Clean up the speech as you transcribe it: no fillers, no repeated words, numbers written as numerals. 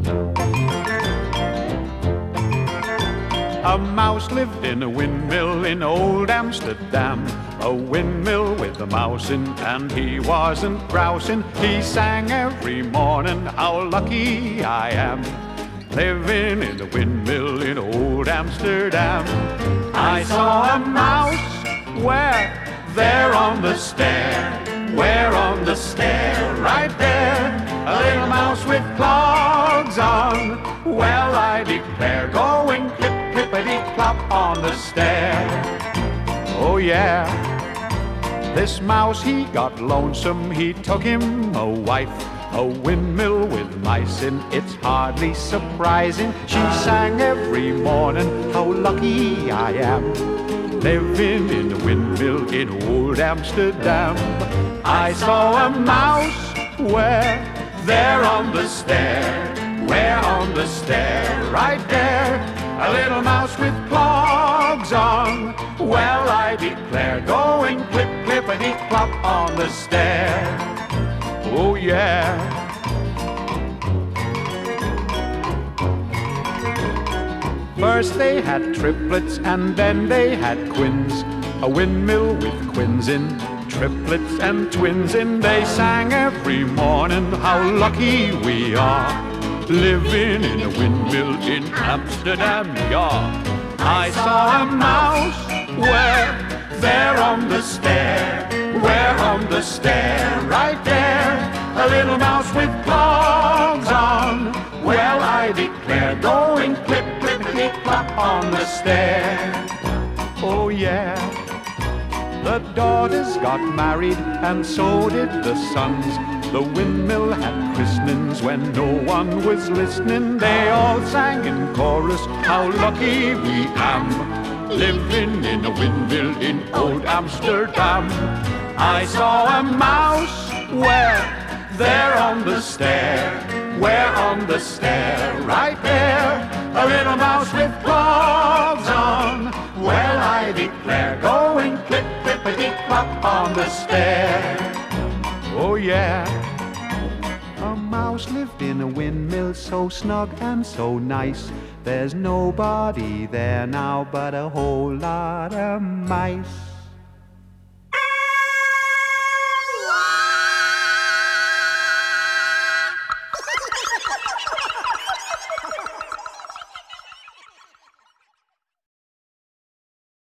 A mouse lived in a windmill in old Amsterdam. A windmill with a mouse in, and he wasn't grousing. He sang every morning, how lucky I am, living in a windmill in old Amsterdam. I saw a mouse where? There on the stair. Where on the stair? Right there. A little mouse with clogs on. Well, I declare, going clip, clippity-clop on the stair. Oh yeah, this mouse, he got lonesome. He took him a wife. A windmill with mice in, it's hardly surprising. She sang every morning, how lucky I am, living in a windmill in old Amsterdam. I saw a mouse where? There on the stair. Where on the stair? Right there. A little mouse with clogs on. Well, I declare, going clip, clippity-clop on the stair. Oh yeah. First they had triplets and then they had twins. A windmill with quins in, triplets and twins in. They sang every morning, how lucky we are, living in a windmill in Amsterdam, yeah. I saw a mouse where? There on the stair. Where on the stair? Right there. A little mouse with clogs on. Well, I declare, going clip, clippity-clop on the stair. Oh yeah. The daughters got married and so did the sons. The windmill had christenings when no one was listening. They all sang in chorus, how lucky we am, living in a windmill in old Amsterdam. I saw a mouse where? There on the stair. Where on the stair? Right there. A little mouse with clogs on. Well, I declare, going clip, clippity-clop on the stair. Oh yeah. A mouse lived in a windmill so snug and so nice. There's nobody there now but a whole lot of mice.